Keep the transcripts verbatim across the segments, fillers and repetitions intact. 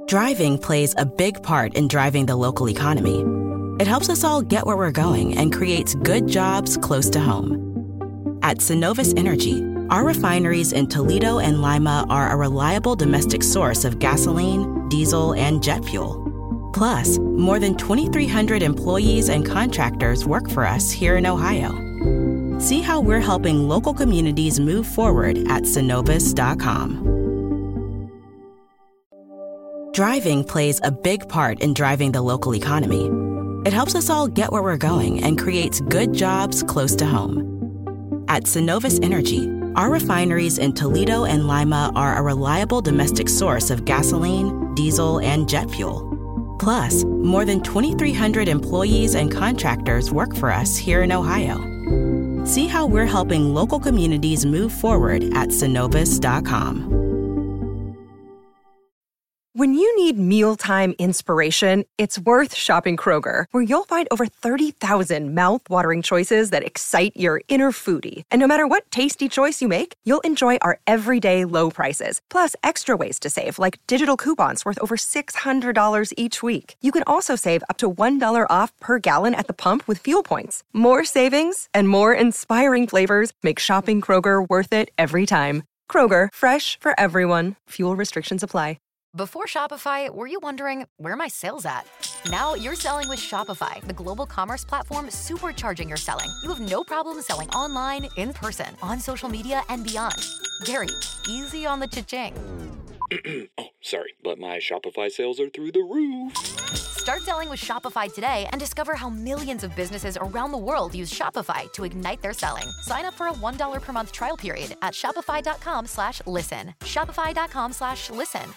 Driving plays a big part in driving the local economy. It helps us all get where we're going and creates good jobs close to home. At Synovus Energy, our refineries in Toledo and Lima are a reliable domestic source of gasoline, diesel, and jet fuel. Plus, more than twenty-three hundred employees and contractors work for us here in Ohio. See how we're helping local communities move forward at synovus dot com. Driving plays a big part in driving the local economy. It helps us all get where we're going and creates good jobs close to home. At Synovus Energy, our refineries in Toledo and Lima are a reliable domestic source of gasoline, diesel, and jet fuel. Plus, more than twenty-three hundred employees and contractors work for us here in Ohio. See how we're helping local communities move forward at synovus dot com. When you need mealtime inspiration, it's worth shopping Kroger, where you'll find over thirty thousand mouth-watering choices that excite your inner foodie. And no matter what tasty choice you make, you'll enjoy our everyday low prices, plus extra ways to save, like digital coupons worth over six hundred dollars each week. You can also save up to one dollar off per gallon at the pump with fuel points. More savings and more inspiring flavors make shopping Kroger worth it every time. Kroger, fresh for everyone. Fuel restrictions apply. Before Shopify, were you wondering, where are my sales at? Now you're selling with Shopify, the global commerce platform supercharging your selling. You have no problem selling online, in person, on social media, and beyond. Gary, easy on the cha-ching. Oh, sorry, but my Shopify sales are through the roof. Start selling with Shopify today and discover how millions of businesses around the world use Shopify to ignite their selling. Sign up for a one dollar per month trial period at shopify.com slash listen. Shopify.com slash listen.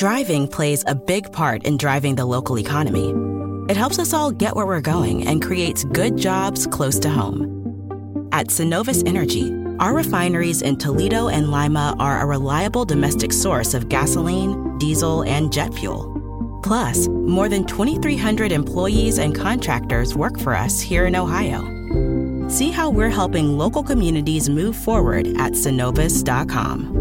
Driving plays a big part in driving the local economy. It helps us all get where we're going and creates good jobs close to home. At Synovus Energy, our refineries in Toledo and Lima are a reliable domestic source of gasoline, diesel, and jet fuel. Plus, more than twenty-three hundred employees and contractors work for us here in Ohio. See how we're helping local communities move forward at synovus dot com.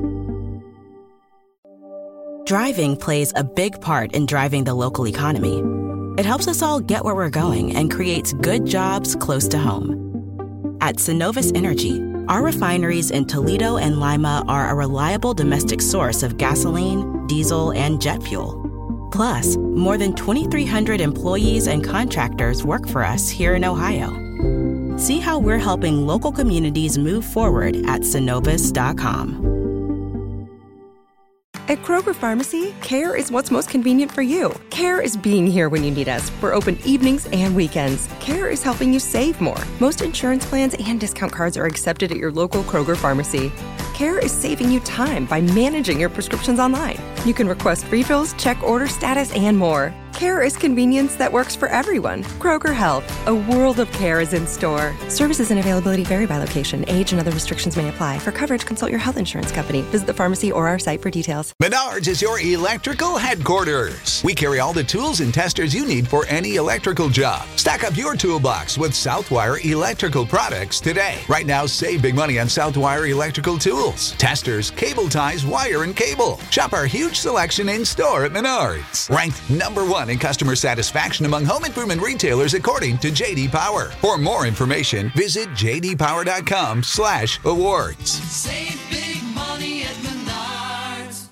Driving plays a big part in driving the local economy. It helps us all get where we're going and creates good jobs close to home. At Synovus Energy, our refineries in Toledo and Lima are a reliable domestic source of gasoline, diesel, and jet fuel. Plus, more than twenty-three hundred employees and contractors work for us here in Ohio. See how we're helping local communities move forward at synovus dot com. At Kroger Pharmacy, care is what's most convenient for you. Care is being here when you need us. We're open evenings and weekends. Care is helping you save more. Most insurance plans and discount cards are accepted at your local Kroger Pharmacy. Care is saving you time by managing your prescriptions online. You can request refills, check order status, and more. Care is convenience that works for everyone. Kroger Health, a world of care is in store. Services and availability vary by location. Age and other restrictions may apply. For coverage, consult your health insurance company. Visit the pharmacy or our site for details. Menards is your electrical headquarters. We carry all the tools and testers you need for any electrical job. Stack up your toolbox with Southwire electrical products today. Right now, save big money on Southwire electrical tools, testers, cable ties, wire, and cable. Shop our huge selection in store at Menards. Ranked number one in customer satisfaction among home improvement retailers according to J D Power. For more information, visit j d power dot com slash awards. Save big money at Menards.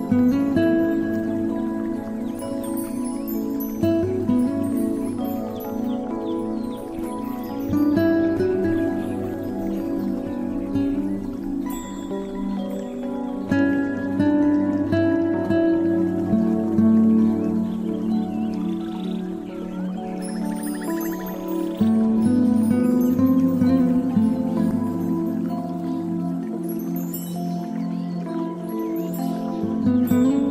Thank you.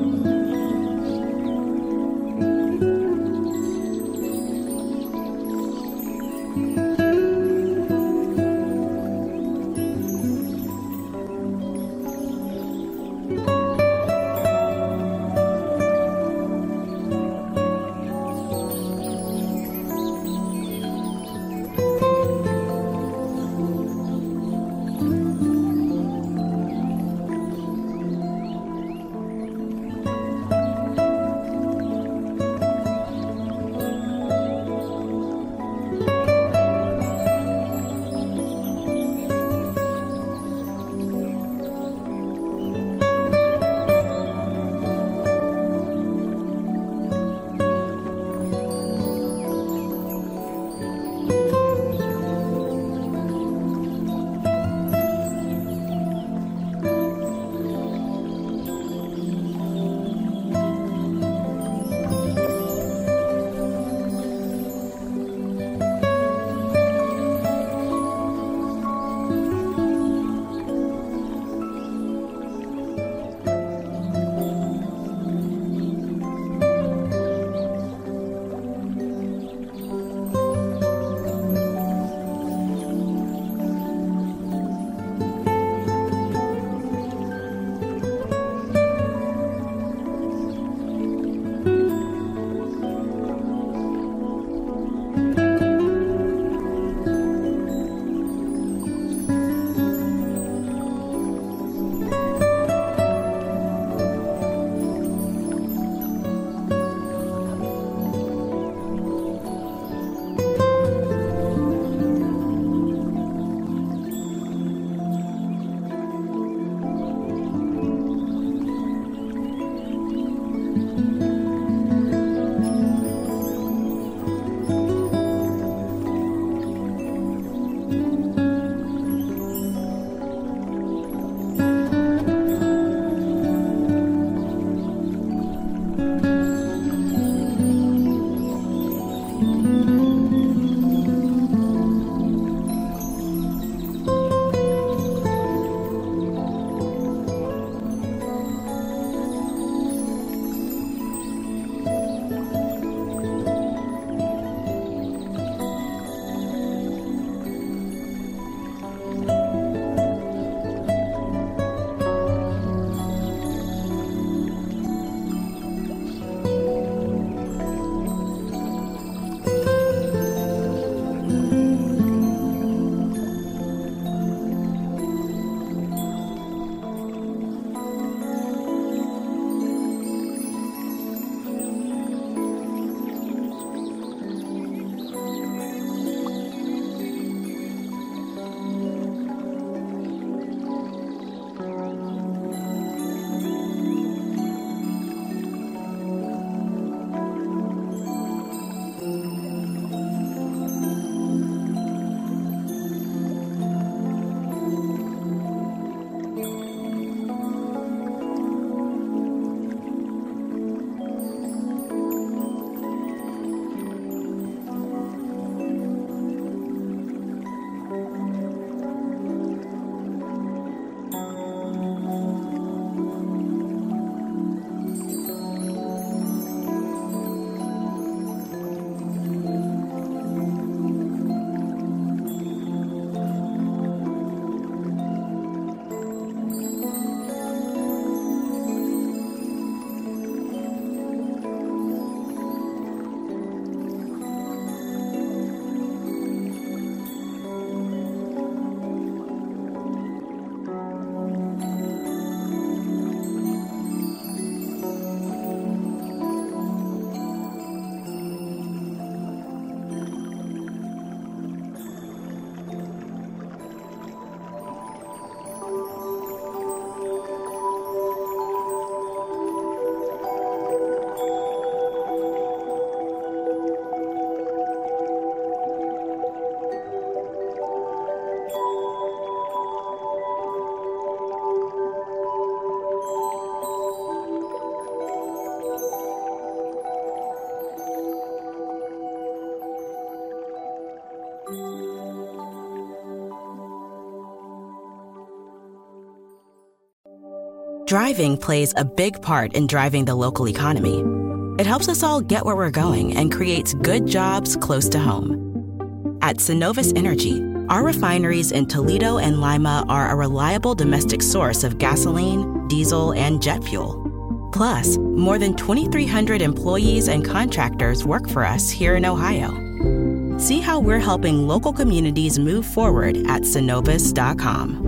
Driving plays a big part in driving the local economy. It helps us all get where we're going and creates good jobs close to home. At Synovus Energy, our refineries in Toledo and Lima are a reliable domestic source of gasoline, diesel, and jet fuel. Plus, more than twenty-three hundred employees and contractors work for us here in Ohio. See how we're helping local communities move forward at Synovus dot com.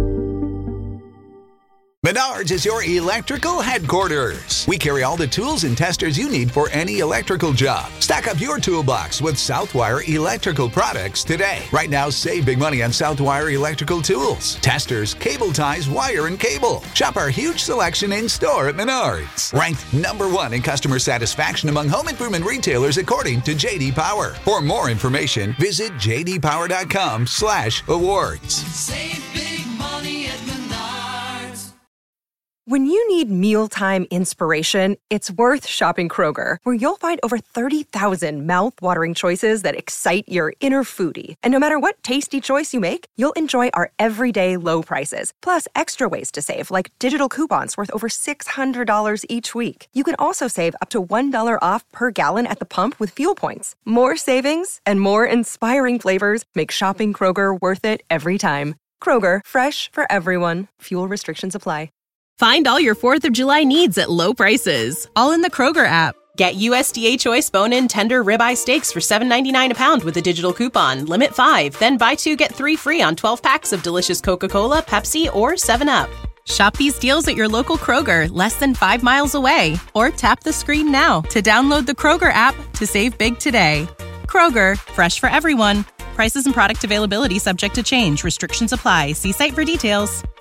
Menards is your electrical headquarters. We carry all the tools and testers you need for any electrical job. Stack up your toolbox with Southwire electrical products today. Right now, save big money on Southwire electrical tools, testers, cable ties, wire, and cable. Shop our huge selection in store at Menards. Ranked number one in customer satisfaction among home improvement retailers according to J D Power. For more information, visit j d power dot com slash awards. Save big money at Menards. When you need mealtime inspiration, it's worth shopping Kroger, where you'll find over thirty thousand mouth-watering choices that excite your inner foodie. And no matter what tasty choice you make, you'll enjoy our everyday low prices, plus extra ways to save, like digital coupons worth over six hundred dollars each week. You can also save up to one dollar off per gallon at the pump with fuel points. More savings and more inspiring flavors make shopping Kroger worth it every time. Kroger, fresh for everyone. Fuel restrictions apply. Find all your fourth of July needs at low prices, all in the Kroger app. Get U S D A Choice bone-in tender ribeye steaks for seven ninety-nine a pound with a digital coupon. Limit five, then buy two, get three free on twelve packs of delicious Coca-Cola, Pepsi, or seven up. Shop these deals at your local Kroger, less than five miles away. Or tap the screen now to download the Kroger app to save big today. Kroger, fresh for everyone. Prices and product availability subject to change. Restrictions apply. See site for details.